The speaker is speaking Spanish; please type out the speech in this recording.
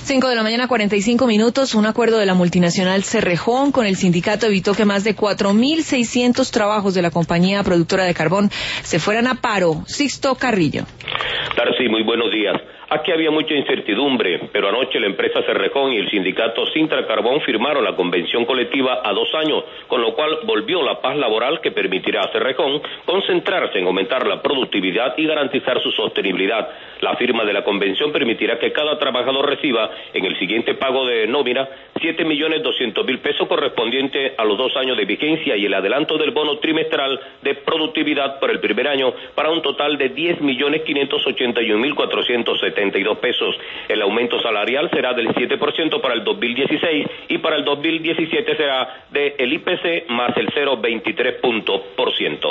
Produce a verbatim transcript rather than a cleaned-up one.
Cinco de la mañana, cuarenta y cinco minutos. Un acuerdo de la multinacional Cerrejón con el sindicato evitó que más de cuatro mil seiscientos trabajos de la compañía productora de carbón se fueran a paro. Sixto Carrillo. Darcy, muy buenos días. Aquí había mucha incertidumbre, pero anoche la empresa Cerrejón y el sindicato Sintra Carbón firmaron la convención colectiva a dos años, con lo cual volvió la paz laboral que permitirá a Cerrejón concentrarse en aumentar la productividad y garantizar su sostenibilidad. La firma de la convención permitirá que cada trabajador reciba en el siguiente pago de nómina siete millones doscientos mil pesos correspondiente a los dos años de vigencia y el adelanto del bono trimestral de productividad por el primer año para un total de diez millones quinientos ochenta y un mil cuatrocientos setenta y dos pesos. El aumento salarial será del siete por ciento para el dos mil dieciséis y para el dos mil diecisiete será del I P C más el cero punto veintitrés por ciento.